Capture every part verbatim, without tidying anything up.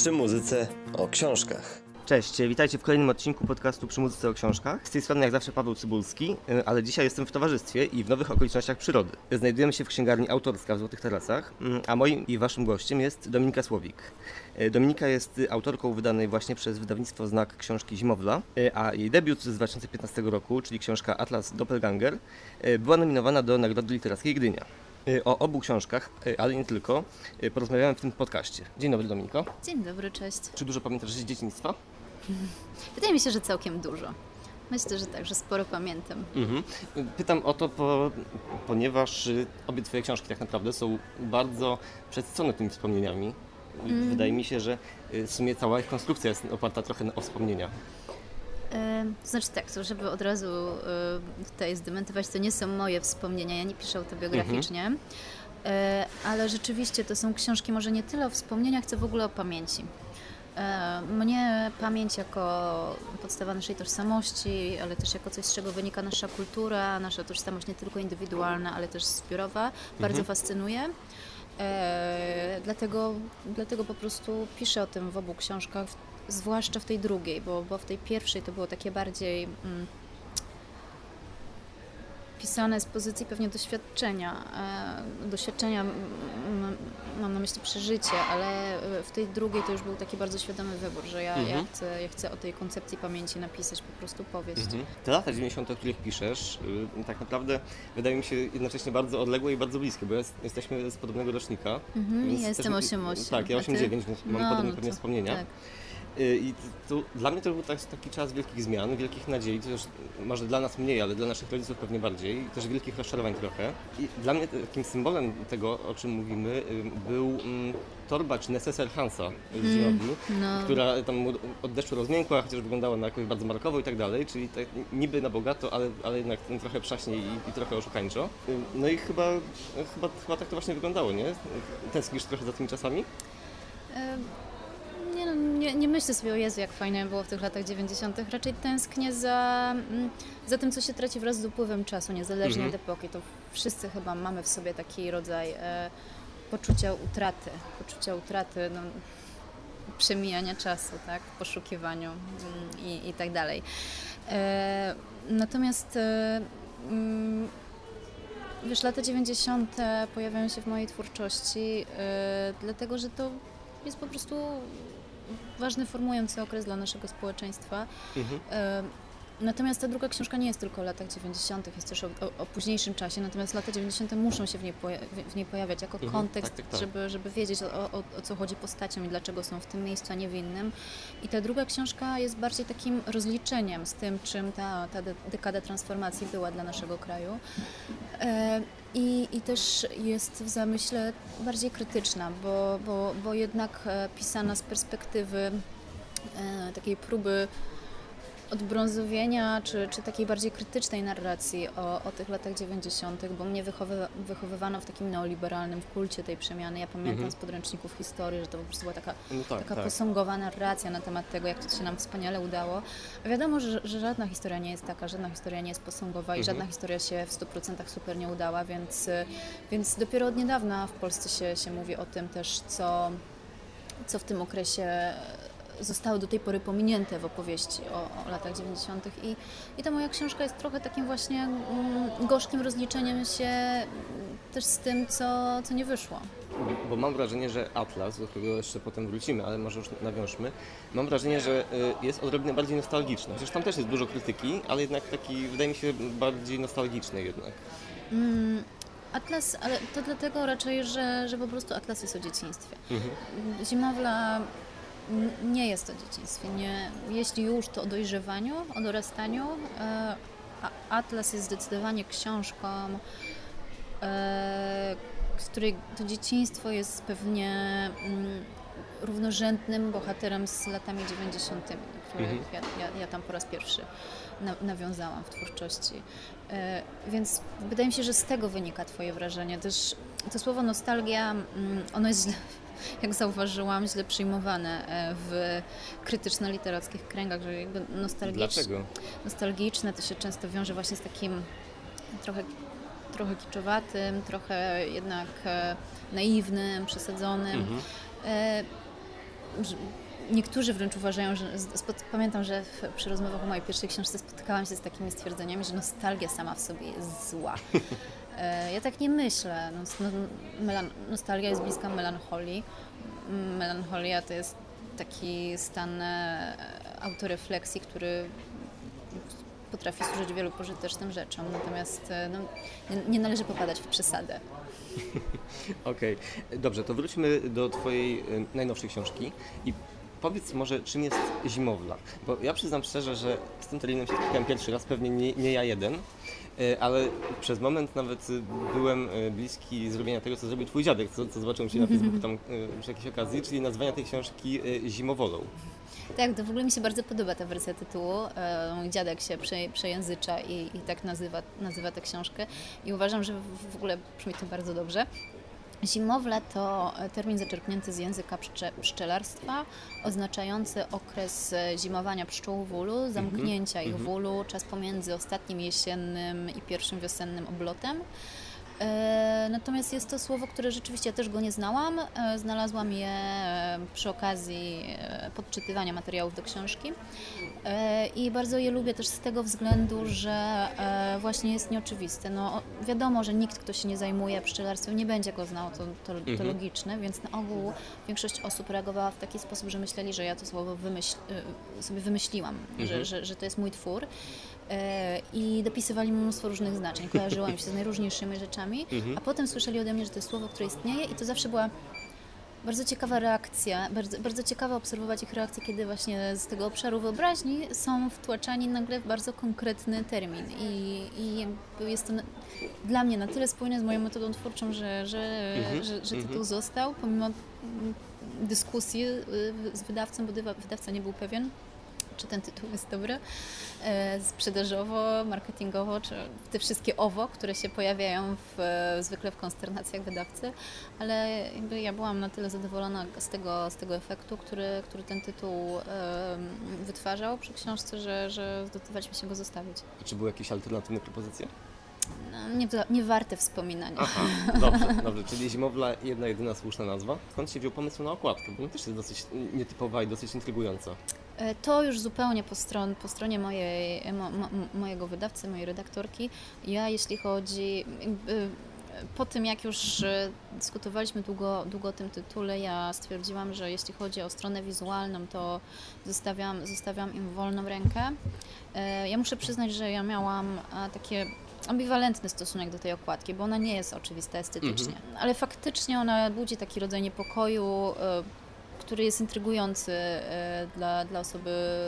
Przy muzyce o książkach. Cześć, witajcie w kolejnym odcinku podcastu Przy muzyce o książkach. Z tej strony jak zawsze Paweł Cybulski, ale dzisiaj jestem w towarzystwie i w nowych okolicznościach przyrody. Znajdujemy się w księgarni Autorska w Złotych Tarasach, a moim i waszym gościem jest Dominika Słowik. Dominika jest autorką wydanej właśnie przez wydawnictwo Znak książki Zimowla, a jej debiut z dwa tysiące piętnastego roku, czyli książka Atlas Doppelganger, była nominowana do Nagrody Literackiej Gdynia. O obu książkach, ale nie tylko, porozmawiałem w tym podcaście. Dzień dobry, Dominiko. Dzień dobry, cześć. Czy dużo pamiętasz z dzieciństwa? Wydaje mi się, że całkiem dużo. Myślę, że tak, że sporo pamiętam. Mhm. Pytam o to, po, ponieważ obie twoje książki tak naprawdę są bardzo przesycone tymi wspomnieniami. Mm. Wydaje mi się, że w sumie cała ich konstrukcja jest oparta trochę o wspomnienia. To znaczy tak, to żeby od razu tutaj zdementować, to nie są moje wspomnienia, ja nie piszę autobiograficznie, mhm. ale rzeczywiście to są książki może nie tyle o wspomnieniach, co w ogóle o pamięci. Mnie pamięć jako podstawa naszej tożsamości, ale też jako coś, z czego wynika nasza kultura, nasza tożsamość nie tylko indywidualna, ale też zbiorowa, bardzo mhm. fascynuje. E, dlatego, dlatego po prostu piszę o tym w obu książkach, zwłaszcza w tej drugiej, bo, bo w tej pierwszej to było takie bardziej mm, pisane z pozycji pewnie doświadczenia. E, doświadczenia m, m, mam na myśli przeżycie, ale w tej drugiej to już był taki bardzo świadomy wybór, że ja, mhm. ja, chcę, ja chcę o tej koncepcji pamięci napisać po prostu powieść. Mhm. Te lata dziewięćdziesiąte, o których piszesz, yy, tak naprawdę wydają mi się jednocześnie bardzo odległe i bardzo bliskie, bo jest, jesteśmy z podobnego rocznika. Mhm. Ja jestem osiem osiem. Tak, ja osiem dziewięć, więc mam no, podobne no pewnie to, wspomnienia. Tak. I to, dla mnie to był taki czas wielkich zmian, wielkich nadziei, to też może dla nas mniej, ale dla naszych rodziców pewnie bardziej, i też wielkich rozczarowań trochę. I dla mnie takim symbolem tego, o czym mówimy, był um, torba czy neseser Hansa z Zimowli, mm, no. która tam od deszczu rozmiękła, chociaż wyglądała na jakoś bardzo markowo i tak dalej, czyli tak niby na bogato, ale, ale jednak trochę przaśnie i, i trochę oszukańczo. No i chyba, chyba, chyba tak to właśnie wyglądało, nie? Tęsknisz trochę za tymi czasami? Um. Nie, no, nie, nie myślę sobie, o Jezu, jak fajnie było w tych latach dziewięćdziesiątych. Raczej tęsknię za, za tym, co się traci wraz z upływem czasu, niezależnie mhm. od epoki. To wszyscy chyba mamy w sobie taki rodzaj e, poczucia utraty, poczucia utraty, no, przemijania czasu, tak, w poszukiwaniu mm, i, i tak dalej. E, natomiast e, mm, wiesz, lata dziewięćdziesiąte pojawiają się w mojej twórczości, e, dlatego że to jest po prostu ważny, formujący okres dla naszego społeczeństwa. Mhm. Natomiast ta druga książka nie jest tylko o latach dziewięćdziesiątych, jest też o, o, o późniejszym czasie, natomiast lata dziewięćdziesiąte muszą się w niej, poja- w niej pojawiać jako mhm, kontekst, tak, tak, tak. Żeby, żeby wiedzieć o, o, o co chodzi postaciom i dlaczego są w tym miejscu, a nie w innym. I ta druga książka jest bardziej takim rozliczeniem z tym, czym ta, ta dekada transformacji była dla naszego kraju. E, I, I też jest w zamyśle bardziej krytyczna, bo, bo, bo jednak pisana z perspektywy e, takiej próby odbrązowienia, czy, czy takiej bardziej krytycznej narracji o, o tych latach dziewięćdziesiątych, bo mnie wychowy, wychowywano w takim neoliberalnym kulcie tej przemiany. Ja pamiętam mhm. z podręczników historii, że to po prostu była taka, no tak, taka tak. posągowa narracja na temat tego, jak to się nam wspaniale udało. A wiadomo, że, że żadna historia nie jest taka, żadna historia nie jest posągowa i mhm. żadna historia się w stu procentach super nie udała, więc, więc dopiero od niedawna w Polsce się, się mówi o tym też, co, co w tym okresie zostały do tej pory pominięte w opowieści o, o latach dziewięćdziesiątych. I, i ta moja książka jest trochę takim właśnie mm, gorzkim rozliczeniem się też z tym, co, co nie wyszło. Bo mam wrażenie, że Atlas, do którego jeszcze potem wrócimy, ale może już nawiążmy, mam wrażenie, że jest odrobinę bardziej nostalgiczny. Chociaż tam też jest dużo krytyki, ale jednak taki, wydaje mi się, bardziej nostalgiczny jednak. Mm. Atlas, ale to dlatego raczej, że, że po prostu Atlas jest o dzieciństwie. Mhm. Zimowla nie jest o dzieciństwie. Nie, jeśli już, to o dojrzewaniu, o dorastaniu. A Atlas jest zdecydowanie książką, w której to dzieciństwo jest pewnie równorzędnym bohaterem z latami dziewięćdziesiątymi, które mhm. ja, ja, ja tam po raz pierwszy na, nawiązałam w twórczości. E, więc wydaje mi się, że z tego wynika Twoje wrażenie. Też to słowo nostalgia, ono jest źle, jak zauważyłam, źle przyjmowane w krytyczno-literackich kręgach, że jakby nostalgiczne, nostalgiczne to się często wiąże właśnie z takim trochę, trochę kiczowatym, trochę jednak naiwnym, przesadzonym. Mhm. że niektórzy wręcz uważają, że spod, pamiętam, że w, przy rozmowach o mojej pierwszej książce spotkałam się z takimi stwierdzeniami, że nostalgia sama w sobie jest zła. Ja tak nie myślę. No, melan, nostalgia jest bliska melancholii. Melancholia to jest taki stan autorefleksji, który potrafi służyć wielu pożytecznym rzeczom, natomiast no, nie, nie należy popadać w przesadę. Okej, okay. Dobrze, to wróćmy do Twojej najnowszej książki i powiedz może, czym jest Zimowla, bo ja przyznam szczerze, że z tym terminem się spotkałem pierwszy raz, pewnie nie, nie ja jeden, ale przez moment nawet byłem bliski zrobienia tego, co zrobił Twój dziadek, co, co zobaczyłem się na Facebooku tam przy jakiejś okazji, czyli nazwania tej książki Zimowolą. Tak, to w ogóle mi się bardzo podoba ta wersja tytułu. Mój dziadek się prze, przejęzycza i, i tak nazywa, nazywa tę książkę i uważam, że w ogóle brzmi to bardzo dobrze. Zimowla to termin zaczerpnięty z języka pszcze, pszczelarstwa, oznaczający okres zimowania pszczół w ulu, zamknięcia mm-hmm. ich w ulu, czas pomiędzy ostatnim jesiennym i pierwszym wiosennym oblotem. E, natomiast jest to słowo, które rzeczywiście ja też go nie znałam. E, znalazłam je przy okazji podczytywania materiałów do książki e, i bardzo je lubię też z tego względu, że e, właśnie jest nieoczywiste. No, wiadomo, że nikt, kto się nie zajmuje pszczelarstwem, nie będzie go znał, to, to, to mhm. logiczne, więc na ogół większość osób reagowała w taki sposób, że myśleli, że ja to słowo wymyśl, sobie wymyśliłam, mhm. że, że, że to jest mój twór. I dopisywali mu mnóstwo różnych znaczeń, kojarzyło mi się z najróżniejszymi rzeczami, mhm. a potem słyszeli ode mnie, że to jest słowo, które istnieje i to zawsze była bardzo ciekawa reakcja, bardzo, bardzo ciekawe obserwować ich reakcje, kiedy właśnie z tego obszaru wyobraźni są wtłaczani nagle w bardzo konkretny termin i, i jest to na, dla mnie na tyle spójne z moją metodą twórczą, że, że, mhm. że, że tytuł mhm. został, pomimo dyskusji z wydawcą, bo wydawca nie był pewien, czy ten tytuł jest dobry, e, sprzedażowo, marketingowo, czy te wszystkie owo, które się pojawiają w, zwykle w konsternacjach wydawcy, ale jakby ja byłam na tyle zadowolona z tego, z tego efektu, który, który ten tytuł e, wytwarzał przy książce, że, że zdecydowaliśmy się go zostawić. A czy były jakieś alternatywne propozycje? No, nie, nie warte wspominania. Aha, dobrze, dobrze, czyli Zimowla, jedna, jedyna słuszna nazwa. Skąd się wziął pomysł na okładkę? Bo ona też jest dosyć nietypowa i dosyć intrygująca. To już zupełnie po, stron, po stronie mojej, mo, mo, mojego wydawcy, mojej redaktorki. Ja jeśli chodzi, po tym jak już dyskutowaliśmy długo, długo o tym tytule, ja stwierdziłam, że jeśli chodzi o stronę wizualną, to zostawiam, zostawiam im wolną rękę. Ja muszę przyznać, że ja miałam takie ambiwalentny stosunek do tej okładki, bo ona nie jest oczywista estetycznie, mhm. ale faktycznie ona budzi taki rodzaj niepokoju, który jest intrygujący e, dla, dla osoby,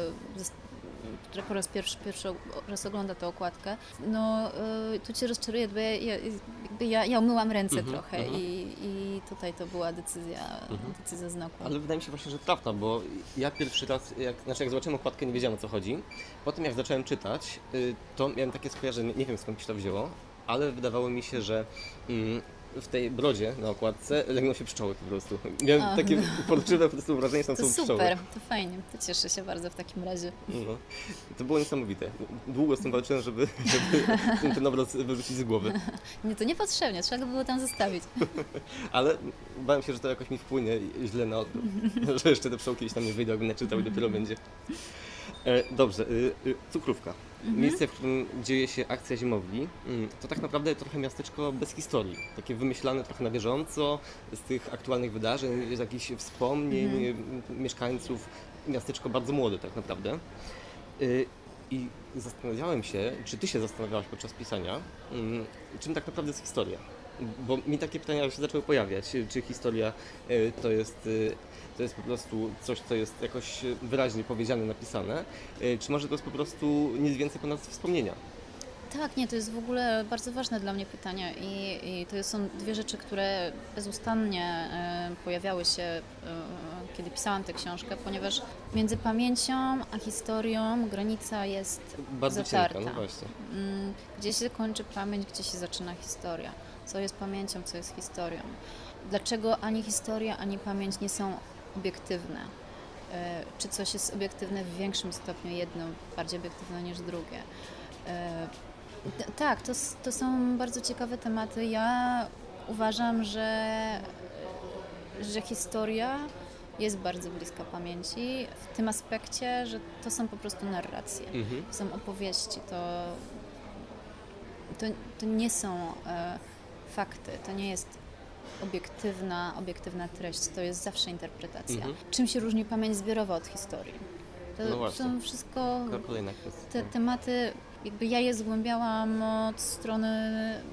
która po raz pierwszy, pierwszy raz ogląda tę okładkę. No, e, tu Cię rozczaruję, bo ja, ja, jakby ja, ja umyłam ręce mm-hmm, trochę mm-hmm. I, i tutaj to była decyzja, mm-hmm. decyzja znaku. Ale wydaje mi się właśnie, że trafna, bo ja pierwszy raz, jak, znaczy jak zobaczyłem okładkę, nie wiedziałem, o co chodzi. Potem jak zacząłem czytać, to miałem takie skojarzenie, nie wiem, skąd mi się to wzięło, ale wydawało mi się, że mm, w tej brodzie na okładce legną się pszczoły po prostu. Miałem o, takie no. porczywe po prostu wrażenie, że tam to są super, pszczoły. Super, to fajnie, to cieszę się bardzo w takim razie. No, to było niesamowite. Długo z tym walczyłem, żeby, żeby ten obraz wyrzucić z głowy. Nie, to niepotrzebnie, trzeba go było tam zostawić. Ale bałem się, że to jakoś mi wpłynie źle na odbiór, że jeszcze te pszczołki gdzieś tam nie wyjdą, jak będę czytał i dopiero będzie. Dobrze, Cukrówka. Mhm. Miejsce, w którym dzieje się akcja Zimowli, to tak naprawdę trochę miasteczko bez historii. Takie wymyślane trochę na bieżąco, z tych aktualnych wydarzeń, z jakichś wspomnień mhm. mieszkańców. Miasteczko bardzo młode tak naprawdę. I zastanawiałem się, czy Ty się zastanawiałaś podczas pisania, czym tak naprawdę jest historia. Bo mi takie pytania się zaczęły pojawiać. Czy historia to jest, to jest po prostu coś, co jest jakoś wyraźnie powiedziane, napisane, czy może to jest po prostu nic więcej ponad wspomnienia? Tak, nie, to jest w ogóle bardzo ważne dla mnie pytanie i, i to są dwie rzeczy, które bezustannie y, pojawiały się, y, kiedy pisałam tę książkę, ponieważ między pamięcią a historią granica jest bardzo zatarta. Cienka, no właśnie. Y, gdzie się kończy pamięć, gdzie się zaczyna historia. Co jest pamięcią, co jest historią. Dlaczego ani historia, ani pamięć nie są obiektywne? Y, czy coś jest obiektywne w większym stopniu, jedno bardziej obiektywne niż drugie? Y, Tak, to, to są bardzo ciekawe tematy. Ja uważam, że, że historia jest bardzo bliska pamięci w tym aspekcie, że to są po prostu narracje, Mhm. to są opowieści, to, to, to nie są e, fakty, to nie jest obiektywna, obiektywna treść, to jest zawsze interpretacja. Mhm. Czym się różni pamięć zbiorowa od historii? To No właśnie. są wszystko Kolejna kwestia. te tematy, jakby ja je zgłębiałam od strony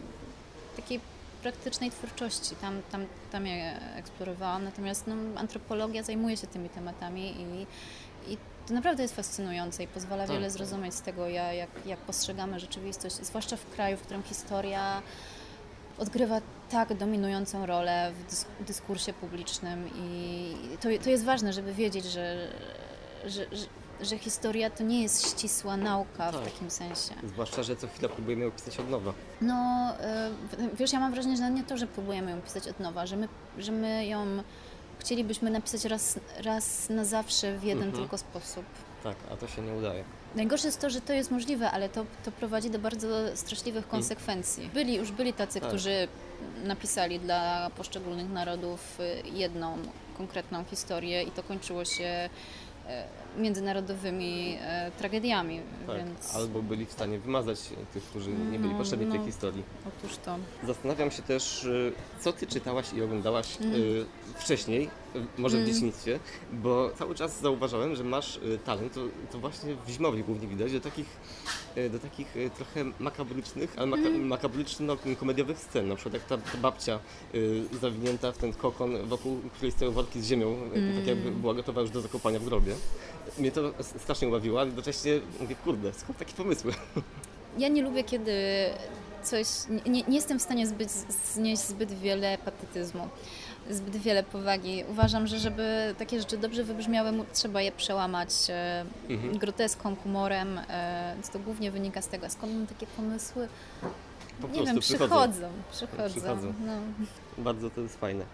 takiej praktycznej twórczości, tam, tam, tam je eksplorowałam, natomiast no, antropologia zajmuje się tymi tematami i, i to naprawdę jest fascynujące i pozwala Tak. wiele zrozumieć z tego, ja- jak, jak postrzegamy rzeczywistość, zwłaszcza w kraju, w którym historia odgrywa tak dominującą rolę w dys- dyskursie publicznym i to, to jest ważne, żeby wiedzieć, że, że, że, że historia to nie jest ścisła nauka Tak. w takim sensie. Zwłaszcza, że co chwilę próbujemy ją pisać od nowa. No, y, wiesz, ja mam wrażenie, że nie to, że próbujemy ją pisać od nowa, że my, że my ją chcielibyśmy napisać raz, raz na zawsze w jeden Mhm. tylko sposób. Tak, a to się nie udaje. Najgorsze jest to, że to jest możliwe, ale to, to prowadzi do bardzo straszliwych konsekwencji. Byli, już byli tacy, Tak. którzy napisali dla poszczególnych narodów y, jedną konkretną historię i to kończyło się y, międzynarodowymi e, tragediami, Tak. więc Albo byli w stanie wymazać tych, którzy nie byli No, potrzebni w tej no. historii. otóż to. Zastanawiam się też, y, co ty czytałaś i oglądałaś Mm. y, wcześniej, y, może w dzieciństwie, bo cały czas zauważałem, że masz y, talent, to, to właśnie w Zimowie głównie widać, do takich, y, do takich y, trochę makabrycznych, ale maka, Mm. makabryczno-komediowych scen, na przykład jak ta, ta babcia y, zawinięta w ten kokon, wokół której stoją worki z ziemią, y, tak jakby była gotowa już do zakopania w grobie. Mnie to s- strasznie ubawiło, ale jednocześnie mówię, kurde, skąd takie pomysły? Ja nie lubię, kiedy coś. Nie, nie jestem w stanie zbyt, znieść zbyt wiele patetyzmu, zbyt wiele powagi. Uważam, że żeby takie rzeczy dobrze wybrzmiały, mu- trzeba je przełamać e, Mhm. groteską, humorem. E, więc to głównie wynika z tego, skąd mam takie pomysły. Po Nie prostu wiem, przychodzą. przychodzą, przychodzą. Przychodzą. No. Bardzo to jest fajne.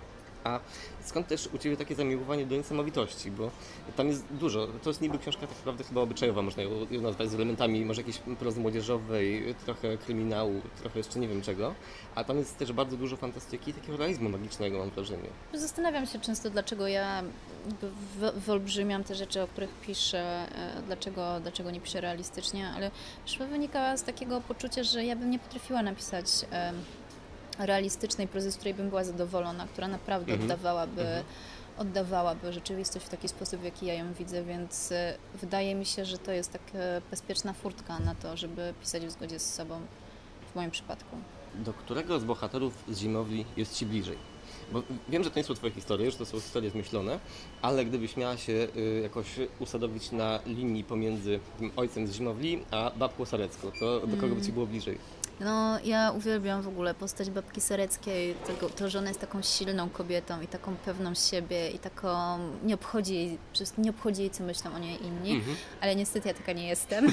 A skąd też u Ciebie takie zamiłowanie do niesamowitości? Bo tam jest dużo. To jest niby książka tak naprawdę chyba obyczajowa, można ją ją nazwać, z elementami może jakiejś prozy młodzieżowej, trochę kryminału, trochę jeszcze nie wiem czego. A tam jest też bardzo dużo fantastyki i takiego realizmu magicznego, mam wrażenie. Zastanawiam się często, dlaczego ja jakby wy- wyolbrzymiam te rzeczy, o których piszę, e, dlaczego, dlaczego nie piszę realistycznie, ale chyba wynika z takiego poczucia, że ja bym nie potrafiła napisać e, realistycznej prozy, z której bym była zadowolona, która naprawdę Mhm. oddawałaby, Mhm. oddawałaby rzeczywistość w taki sposób, w jaki ja ją widzę, więc e, wydaje mi się, że to jest taka bezpieczna furtka na to, żeby pisać w zgodzie z sobą w moim przypadku. Do którego z bohaterów z Zimowli jest Ci bliżej? Bo wiem, że to nie są Twoje historie, że to są historie zmyślone, ale gdybyś miała się y, jakoś usadowić na linii pomiędzy tym ojcem z Zimowli a babką Sarecką, to do kogo by Ci było bliżej? No, ja uwielbiam w ogóle postać babki Sareckiej, tego, to, że ona jest taką silną kobietą i taką pewną siebie i taką, nie obchodzi jej, przecież nie obchodzi jej, co myślą o niej inni, Mhm. ale niestety ja taka nie jestem.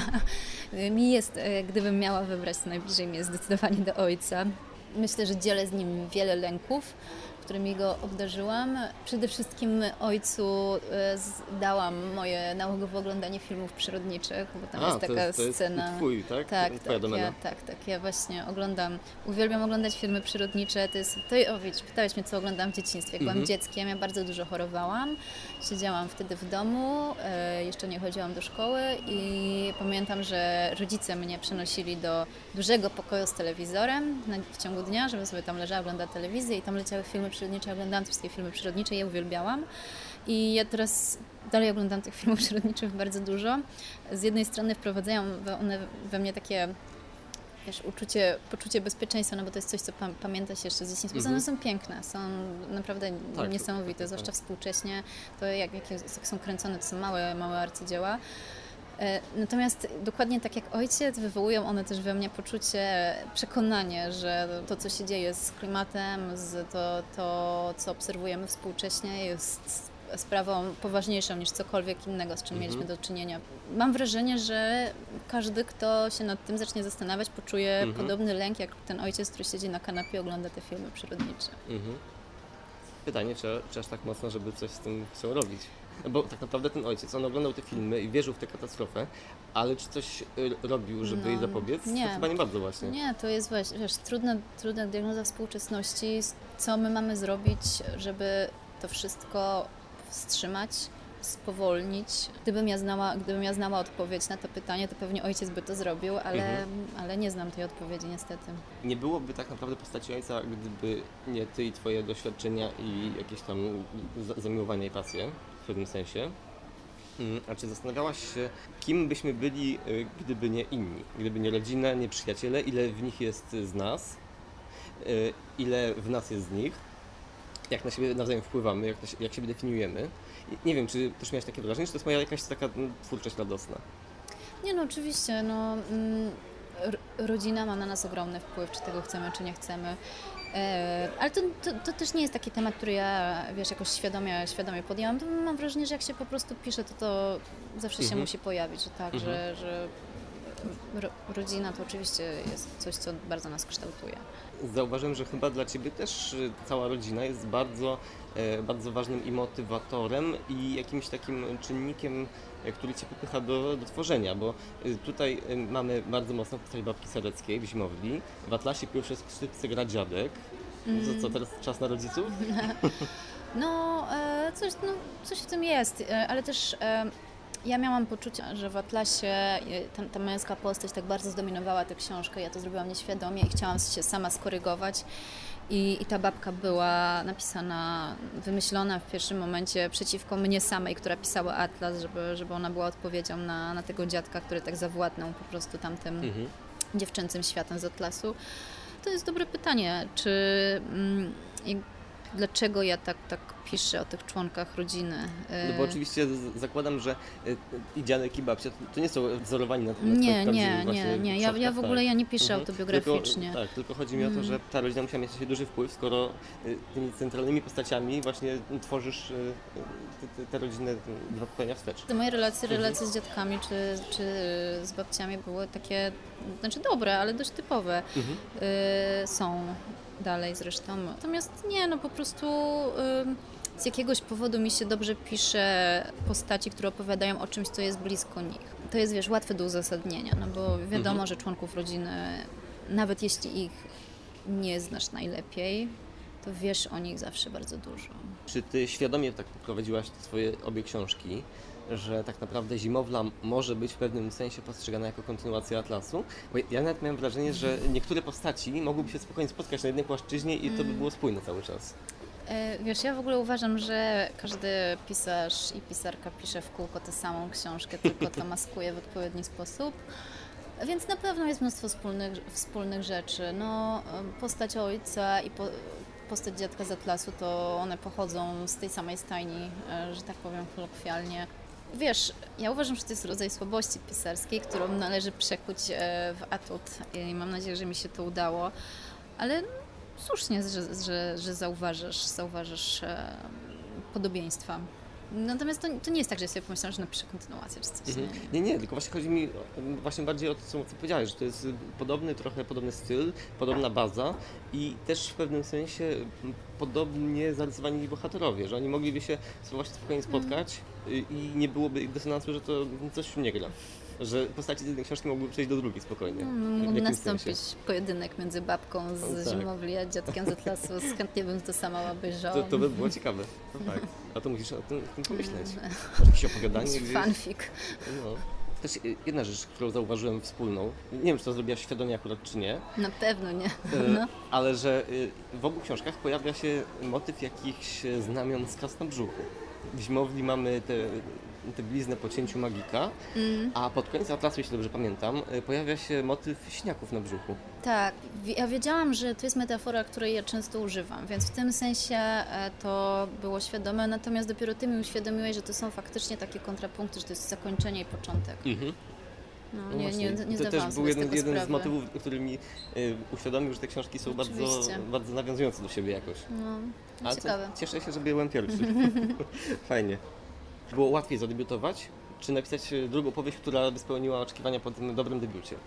Mi jest, e, gdybym miała wybrać, to najbliżej mi jest zdecydowanie do ojca. Myślę, że dzielę z nim wiele lęków, którymi go obdarzyłam. Przede wszystkim ojcu e, z- dałam moje nałogowe oglądanie filmów przyrodniczych, bo tam A, jest to taka jest, to jest scena. Twój, tak? Tak, Twoja tak, domena. ja, tak, tak. Ja właśnie oglądam, uwielbiam oglądać filmy przyrodnicze. To jest, to, o, widzisz, pytałeś mnie, co oglądam w dzieciństwie. Jak byłam Mhm. dzieckiem, ja bardzo dużo chorowałam. Siedziałam wtedy w domu, e, jeszcze nie chodziłam do szkoły i pamiętam, że rodzice mnie przenosili do dużego pokoju z telewizorem na, w ciągu dnia, żeby sobie tam leżała, oglądała telewizję i tam leciały filmy przyrodnicze. Ja oglądałam te wszystkie filmy przyrodnicze, je uwielbiałam. I ja teraz dalej oglądam tych filmów przyrodniczych bardzo dużo. Z jednej strony wprowadzają we- one we mnie takie, wiesz, uczucie, poczucie bezpieczeństwa, no bo to jest coś, co pam- pamięta się jeszcze z dzieciństwa. Mhm. One są piękne, są naprawdę Tak, niesamowite, tak, zwłaszcza tak. współcześnie. To jak, jak, jest- jak są kręcone, to są małe, małe arcydzieła. E, Natomiast dokładnie tak jak ojciec, wywołują one też we mnie poczucie, przekonanie, że to, co się dzieje z klimatem, z to, to co obserwujemy współcześnie, jest sprawą poważniejszą niż cokolwiek innego, z czym Mhm. mieliśmy do czynienia. Mam wrażenie, że każdy, kto się nad tym zacznie zastanawiać, poczuje Mhm. podobny lęk, jak ten ojciec, który siedzi na kanapie i ogląda te filmy przyrodnicze. Mhm. Pytanie, czy, czy aż tak mocno, żeby coś z tym chciał robić? No bo tak naprawdę ten ojciec, on oglądał te filmy i wierzył w tę katastrofę, ale czy coś y, robił, żeby No, jej zapobiec? nie. To chyba nie bardzo właśnie. Nie, to jest właśnie, wiesz, trudna, trudna diagnoza współczesności, co my mamy zrobić, żeby to wszystko wstrzymać, spowolnić. Gdybym ja znała, gdybym ja znała odpowiedź na to pytanie, to pewnie ojciec by to zrobił, ale, Mhm. ale nie znam tej odpowiedzi niestety. Nie byłoby tak naprawdę postaci ojca, gdyby nie ty i twoje doświadczenia i jakieś tam za- zamiłowania i pasje w pewnym sensie. Mm, A czy zastanawiałaś się, kim byśmy byli, y, gdyby nie inni? Gdyby nie rodzina, nie przyjaciele, ile w nich jest z nas, y, ile w nas jest z nich, jak na siebie nawzajem wpływamy, jak, na sie- jak siebie definiujemy. I nie wiem, czy też miałeś takie wrażenie, czy to jest moja jakaś taka mm, twórczość radosna? Nie no, oczywiście, no, mm, r- rodzina ma na nas ogromny wpływ, czy tego chcemy, czy nie chcemy. E, ale to, to, to też nie jest taki temat, który ja, wiesz, jakoś świadomie, świadomie podjęłam. To mam wrażenie, że jak się po prostu pisze, to to zawsze się Mhm. musi pojawić, że tak, Mhm. że, że ro, rodzina to oczywiście jest coś, co bardzo nas kształtuje. Zauważyłem, że chyba dla Ciebie też y, cała rodzina jest bardzo, e, bardzo ważnym i motywatorem i jakimś takim czynnikiem, e, który Cię popycha do, do tworzenia, bo y, tutaj y, mamy bardzo mocno postać babki Sareckiej w Zimowli. W Atlasie pierwsze skrzypce gra dziadek. Co, co teraz czas na rodziców? No, e, coś, no, coś w tym jest, e, ale też e, ja miałam poczucie, że w Atlasie e, ta, ta męska postać tak bardzo zdominowała tę książkę. Ja to zrobiłam nieświadomie i chciałam się sama skorygować. I, I ta babka była napisana, wymyślona w pierwszym momencie przeciwko mnie samej, która pisała Atlas, żeby, żeby ona była odpowiedzią na, na tego dziadka, który tak zawładnął po prostu tamtym Mhm. dziewczęcym światem z Atlasu. To jest dobre pytanie, czy mm, i dlaczego ja tak, tak piszę o tych członkach rodziny. No bo oczywiście z- zakładam, że y, i dziadek i babcia to, to nie są wzorowani na, na twoich Nie, prawdziwych nie, właśnie nie, nie. Ja, ja przodkach, w ogóle tak. ja nie piszę Mhm. autobiograficznie. Tylko, tak, tylko chodzi mi o to, że ta rodzina musiała mieć na siebie duży wpływ, skoro y, tymi centralnymi postaciami właśnie tworzysz y, y, te, te, te rodziny y, dwa pokolenia wstecz. Te moje relacje, relacje z dziadkami czy, czy z babciami były takie, znaczy dobre, ale dość typowe. Mhm. Y, są dalej zresztą. Natomiast nie, no po prostu y, z jakiegoś powodu mi się dobrze pisze postaci, które opowiadają o czymś, co jest blisko nich. To jest, wiesz, łatwe do uzasadnienia, no bo wiadomo, Mhm. że członków rodziny, nawet jeśli ich nie znasz najlepiej, to wiesz o nich zawsze bardzo dużo. Czy ty świadomie tak poprowadziłaś te swoje obie książki, że tak naprawdę Zimowla może być w pewnym sensie postrzegana jako kontynuacja Atlasu? Bo ja nawet miałem wrażenie, że niektóre postaci mogłyby się spokojnie spotkać na jednej płaszczyźnie i to by było spójne cały czas. E, Wiesz, ja w ogóle uważam, że każdy pisarz i pisarka pisze w kółko tę samą książkę, tylko to maskuje w odpowiedni sposób. Więc na pewno jest mnóstwo wspólnych, wspólnych rzeczy. No, postać ojca i po, postać dziadka z Atlasu, to one pochodzą z tej samej stajni, e, że tak powiem kolokwialnie. Wiesz, ja uważam, że to jest rodzaj słabości pisarskiej, którą należy przekuć e, w atut i mam nadzieję, że mi się to udało. Ale słusznie, że, że, że zauważasz, zauważasz e, podobieństwa. Natomiast to, to nie jest tak, że ja sobie pomyślałam, że napiszę kontynuację czy coś. Mhm. Nie. Nie, nie, tylko właśnie chodzi mi o- właśnie bardziej o to, co, co powiedziałeś, że to jest y, podobny, trochę podobny styl, podobna baza i też w pewnym sensie m, podobnie zarysowani bohaterowie, że oni mogliby się właśnie spokojnie spotkać y, i nie byłoby ich dysonansu, że to coś nie gra. Że postaci z jednej książki mogłyby przejść do drugiej spokojnie. No, w mógł jakimś nastąpić sensie. pojedynek między babką z O, tak. Zimowli a dziadkiem z Atlasu. Chętnie bym to sama obejrzała. To, to by było ciekawe. To tak. A to musisz o tym, o tym pomyśleć. Mm. Masz jakieś opowiadanie gdzieś? Fanfic. No. Też y, jedna rzecz, którą zauważyłem wspólną, nie wiem, czy to zrobiłaś świadomie akurat, czy nie, Na pewno nie. E, No. ale że y, w obu książkach pojawia się motyw jakichś znamion z kas na brzuchu. W Zimowli mamy te, te bliznę po cięciu magika, Mm. a pod koniec Atlasu, jeśli dobrze pamiętam, y, pojawia się motyw śniaków na brzuchu. Tak, wi- ja wiedziałam, że to jest metafora, której ja często używam, więc w tym sensie e, to było świadome, natomiast dopiero ty mi uświadomiłeś, że to są faktycznie takie kontrapunkty, że to jest zakończenie i początek. Mhm. No, No nie, właśnie, nie, nie to zdawałam też był sobie jeden, z tego jeden z sprawy. motywów, który mi y, uświadomił, że te książki są bardzo, Oczywiście. bardzo nawiązujące do siebie jakoś. No, no Ale co, ciekawe. cieszę się, że byłem pierwszy. Fajnie. Było łatwiej zadebiutować, czy napisać y, drugą powieść, która by spełniła oczekiwania po tym dobrym debiucie?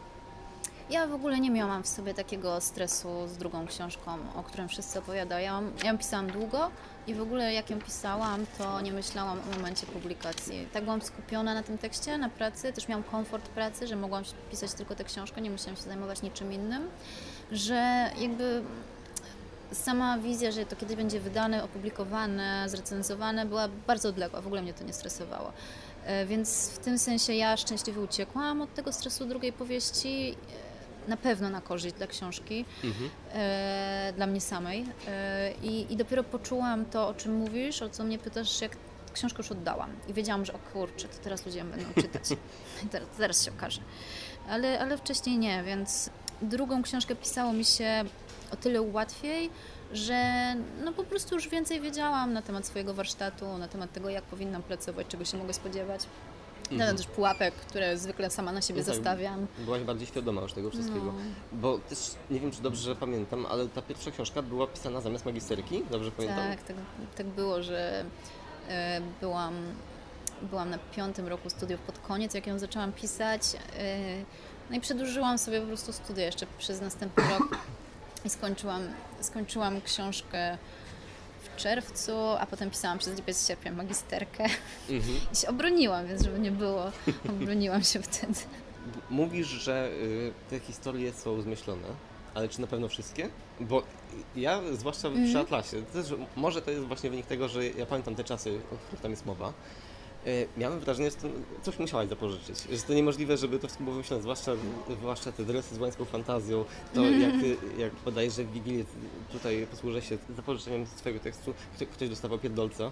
Ja w ogóle nie miałam w sobie takiego stresu z drugą książką, o którym wszyscy opowiadają. Ja ją pisałam długo i w ogóle jak ją pisałam, to nie myślałam o momencie publikacji. Tak byłam skupiona na tym tekście, na pracy, też miałam komfort pracy, że mogłam pisać tylko tę książkę, nie musiałam się zajmować niczym innym, że jakby sama wizja, że to kiedyś będzie wydane, opublikowane, zrecenzowane, była bardzo odległa, w ogóle mnie to nie stresowało. E, Więc w tym sensie ja szczęśliwie uciekłam od tego stresu drugiej powieści, e, na pewno na korzyść dla książki, Mhm. e, dla mnie samej. E, I, I dopiero poczułam to, o czym mówisz, o co mnie pytasz, jak książkę już oddałam. I wiedziałam, że o kurczę, to teraz ludzie ją będą czytać. teraz, teraz się okaże. Ale, ale wcześniej nie, więc drugą książkę pisało mi się o tyle łatwiej, że no po prostu już więcej wiedziałam na temat swojego warsztatu, na temat tego, jak powinnam pracować, czego się mogę spodziewać. Na temat też pułapek, które zwykle sama na siebie No tak, zastawiam. Byłaś bardziej świadoma już tego wszystkiego. No. Bo też nie wiem, czy dobrze pamiętam, ale ta pierwsza książka była pisana zamiast magisterki, dobrze pamiętam? Tak, tak, tak było, że e, byłam, byłam na piątym roku studiów pod koniec, jak ją zaczęłam pisać. E, no i przedłużyłam sobie po prostu studia jeszcze przez następny rok i skończyłam, skończyłam książkę w czerwcu, a potem pisałam przez lipiec, sierpień magisterkę Mhm. i się obroniłam, więc żeby nie było, obroniłam się wtedy. Mówisz, że y, te historie są zmyślone, ale czy na pewno wszystkie? Bo ja, zwłaszcza Mhm. przy Atlasie, to też, może to jest właśnie wynik tego, że ja pamiętam te czasy, o których tam jest mowa, y, miałem wrażenie, że to coś musiałaś zapożyczyć, że to niemożliwe, żeby to wszystko było wymyślone, zwłaszcza, zwłaszcza te dresy z łańską fantazją, to jak, ty, jak podajesz, że w Wigilię tutaj posłużę się zapożyczeniem swojego tekstu, kto- ktoś dostawał pierdolca,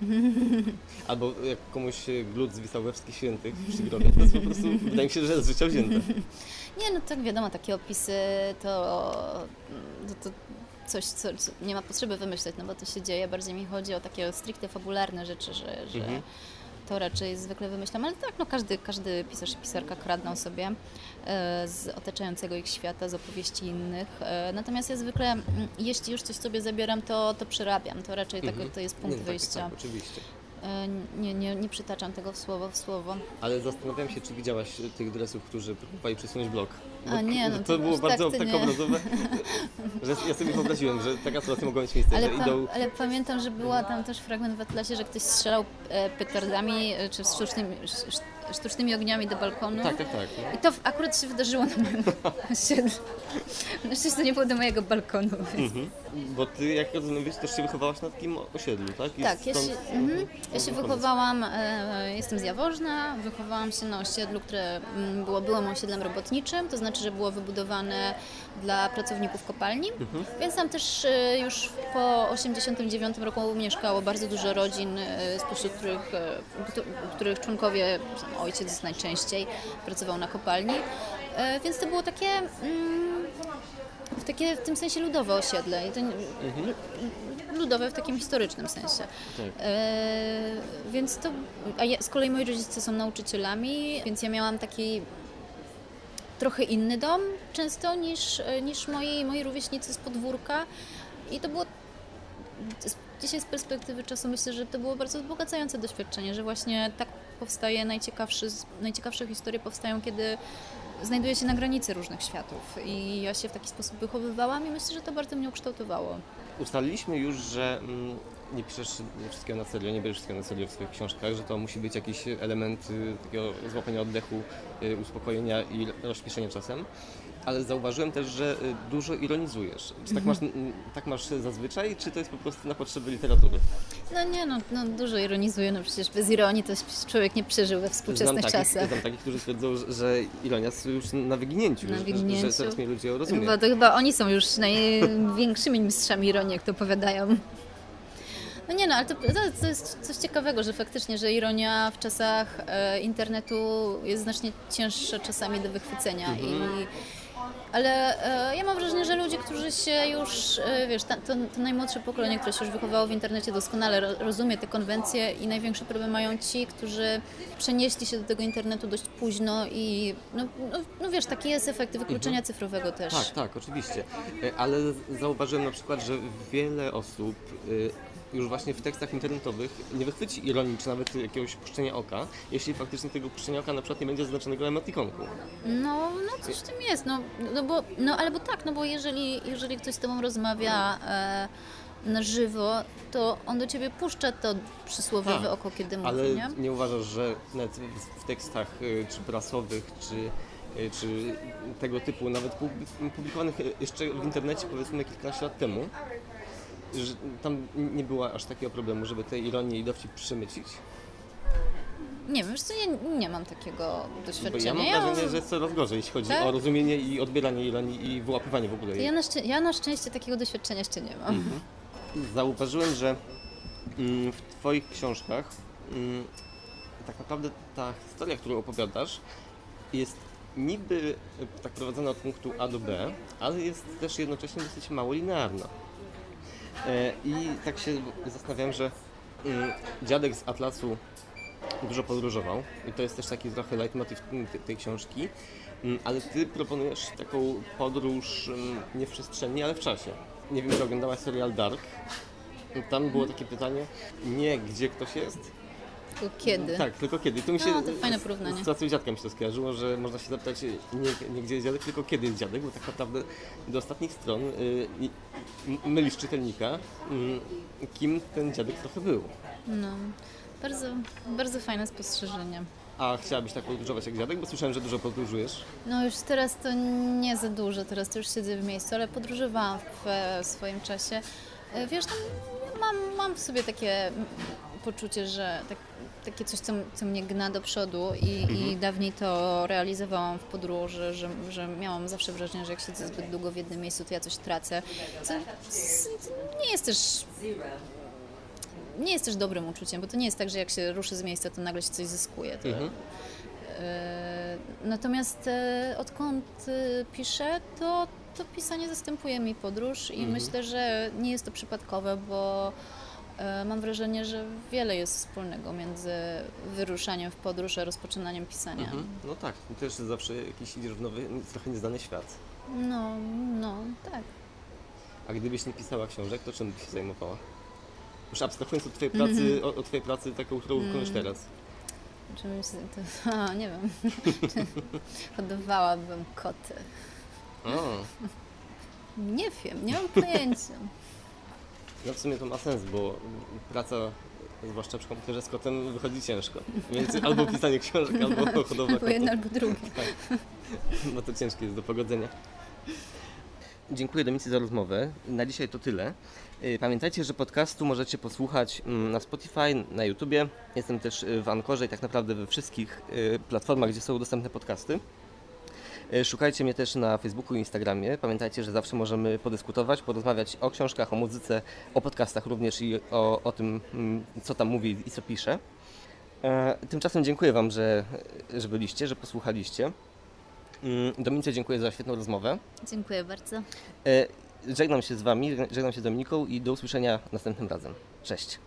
albo jak komuś glut zwisał we wszystkich świętych przy grobie, to jest po prostu, wydaje mi się, że z życia wzięte. Nie, no tak wiadomo, takie opisy to, to, to coś, co, co nie ma potrzeby wymyśleć, no bo to się dzieje. Bardziej mi chodzi o takie stricte fabularne rzeczy, że, że Mhm. to raczej zwykle wymyślam. Ale tak, no każdy, każdy pisarz i pisarka kradną sobie e, z otaczającego ich świata, z opowieści innych. E, natomiast ja zwykle, mm, jeśli już coś sobie zabieram, to, to przerabiam. To raczej tak, Mhm. to jest punkt Nie, tak, wyjścia. Tak, oczywiście. E, nie, nie, nie przytaczam tego w słowo w słowo. Ale zastanawiam się, czy widziałaś tych dresów, którzy próbowali przesunąć blok. Bo A nie, no to, to było aż bardzo tak to tak nie. obrazowe, że ja sobie wyobraziłem, że taka sytuacja mogła mieć miejsce, Ale, że pa, idą... ale pamiętam, że była tam też fragment w Atlasie, że ktoś strzelał e, petardami e, czy sztucznymi, sz, sztucznymi ogniami do balkonu. Tak, tak, tak. No. I to w, akurat się wydarzyło na moim osiedlu. Na szczęście to nie było do mojego balkonu. Więc... Mhm. Bo ty, jak rozumiem, wiesz, też się wychowałaś na takim osiedlu, tak? I Tak, ja się, stąd- mhm, ja się stąd wychowałam, e, jestem z Jaworzna, wychowałam się na osiedlu, które mm, było byłym osiedlem robotniczym, to znaczy, że było wybudowane dla pracowników kopalni, więc tam też e, już po osiemdziesiątym dziewiątym roku mieszkało bardzo dużo rodzin, e, spośród których, e, któ- których członkowie, tam ojciec najczęściej pracował na kopalni, e, więc to było takie... Mm, w, takie, w tym sensie ludowe osiedle. I to, ludowe w takim historycznym sensie. Tak. E, więc to, a ja, z kolei moi rodzice są nauczycielami, więc ja miałam taki trochę inny dom często niż, niż moi, moi rówieśnicy z podwórka. I to było dzisiaj z perspektywy czasu myślę, że to było bardzo wzbogacające doświadczenie, że właśnie tak powstaje najciekawszy, najciekawsze historie powstają, kiedy znajduje się na granicy różnych światów. I ja się w taki sposób wychowywałam i myślę, że to bardzo mnie ukształtowało. Ustaliliśmy już, że mm, nie piszesz wszystkiego na serio, nie bierzesz wszystkiego na serio w swoich książkach, że to musi być jakiś element y, takiego złapania oddechu, y, uspokojenia i rozśmieszenia czasem. Ale zauważyłem też, że y, dużo ironizujesz. Czy tak masz, mm, tak masz zazwyczaj, czy to jest po prostu na potrzeby literatury? No nie, no, no dużo ironizuję, no przecież bez ironii to człowiek nie przeżył we współczesnych Znam takich, czasach. znam takich, którzy twierdzą, że ironia jest już na wyginięciu, Na że- wyginięciu. że coraz mniej ludzi ją rozumie. Chyba, to chyba oni są już największymi mistrzami ironii, jak to opowiadają. No nie no, ale to, to, to jest coś ciekawego, że faktycznie, że ironia w czasach e, internetu jest znacznie cięższa czasami do wychwycenia. I, ale e, ja mam wrażenie, że ludzie, którzy się już, e, wiesz, ta, to, to najmłodsze pokolenie, które się już wychowało w internecie, doskonale ro, rozumie te konwencje i największy problem mają ci, którzy przenieśli się do tego internetu dość późno i no, no, no wiesz, taki jest efekt wykluczenia cyfrowego też. Tak, tak, oczywiście. E, Ale zauważyłem na przykład, że wiele osób y, już właśnie w tekstach internetowych nie wychwyci ironii, czy nawet jakiegoś puszczenia oka, jeśli faktycznie tego puszczenia oka na przykład nie będzie zaznaczonego emotikonku. No, no coś w tym jest, no, no bo, no albo tak, no bo jeżeli, jeżeli ktoś z Tobą rozmawia e, na żywo, to on do Ciebie puszcza to przysłowiowe Tak, oko, kiedy mówi, Ale nie? nie uważasz, że nawet w, w tekstach y, czy prasowych, czy, y, czy tego typu, nawet pub- publikowanych jeszcze w internecie powiedzmy kilkanaście lat temu, że tam nie było aż takiego problemu, żeby tej ironii i dowcip przemycić? Nie wiem, wiesz co, nie, nie mam takiego Bo ja doświadczenia. mam Ja, wrażenie, że jest coraz gorzej, jeśli chodzi Tak? o rozumienie i odbieranie ironii i wyłapywanie w ogóle jej. ja, na szczę- ja na szczęście takiego doświadczenia jeszcze nie mam. Mhm. Zauważyłem, że mm, w Twoich książkach mm, tak naprawdę ta historia, którą opowiadasz, jest niby e, tak prowadzona od punktu A do B, ale jest też jednocześnie dosyć mało linearna. E, I tak się zastanawiam, że mm, dziadek z Atlasu dużo podróżował i to jest też taki trochę leitmotiv tej, tej książki, mm, ale Ty proponujesz taką podróż mm, nie w przestrzeni, ale w czasie. Nie wiem, czy oglądałaś serial Dark. Tam było takie pytanie, nie gdzie ktoś jest, Tylko kiedy? tak, tylko kiedy. I tu mi się No, to fajne z- porównanie. Z sytuacją dziadka mi się to skojarzyło, że można się zapytać nie, nie gdzie jest dziadek, tylko kiedy jest dziadek, bo tak naprawdę do ostatnich stron y, i- m- mylisz czytelnika, y, kim ten dziadek trochę był. No, bardzo, bardzo fajne spostrzeżenie. A chciałabyś tak podróżować jak dziadek? Bo słyszałem, że dużo podróżujesz. No już teraz to nie za dużo, teraz to już siedzę w miejscu, ale podróżowałam w e, swoim czasie. E, Wiesz, tam mam, mam w sobie takie mm, poczucie, że tak, takie coś, co, co mnie gna do przodu i, i dawniej to realizowałam w podróży, że, że miałam zawsze wrażenie, że jak siedzę zbyt długo w jednym miejscu, to ja coś tracę. Co, co nie jest też... Nie jest też dobrym uczuciem, bo to nie jest tak, że jak się ruszy z miejsca, to nagle się coś zyskuje. To, Mhm. E, Natomiast e, odkąd e, piszę, to, to pisanie zastępuje mi podróż i myślę, że nie jest to przypadkowe, bo e, mam wrażenie, że wiele jest wspólnego między wyruszaniem w podróż a rozpoczynaniem pisania. Mhm. No tak, też zawsze jakiś idziesz w nowy, trochę nieznany świat. No, no, tak. A gdybyś nie pisała książek, to czym byś się zajmowała? Już abstrahując od twojej pracy, o, od twojej pracy taką, którą wykonujesz teraz. Czym się, to, a, nie wiem. Czy hodowałabym koty. O, Nie wiem, nie mam pojęcia. no w sumie to ma sens, bo praca, zwłaszcza przy komputerze z kotem, wychodzi ciężko. Więc albo pisanie książek, albo hodowla Albo kotów. jedno, albo drugie. No to ciężkie jest do pogodzenia. Dziękuję Dominice za rozmowę. Na dzisiaj to tyle. Yy, Pamiętajcie, że podcastu możecie posłuchać mm, na Spotify, na YouTubie. Jestem też y, w Ankorze i tak naprawdę we wszystkich y, platformach, gdzie są dostępne podcasty. Y, Szukajcie mnie też na Facebooku i Instagramie. Pamiętajcie, że zawsze możemy podyskutować, porozmawiać o książkach, o muzyce, o podcastach również i o, o tym, mm, co tam mówi i co pisze. E, Tymczasem dziękuję Wam, że, że byliście, że posłuchaliście. Mm, Dominice, dziękuję za świetną rozmowę. Dziękuję bardzo. E, Żegnam się z Wami, żegnam się z Dominiką i do usłyszenia następnym razem. Cześć.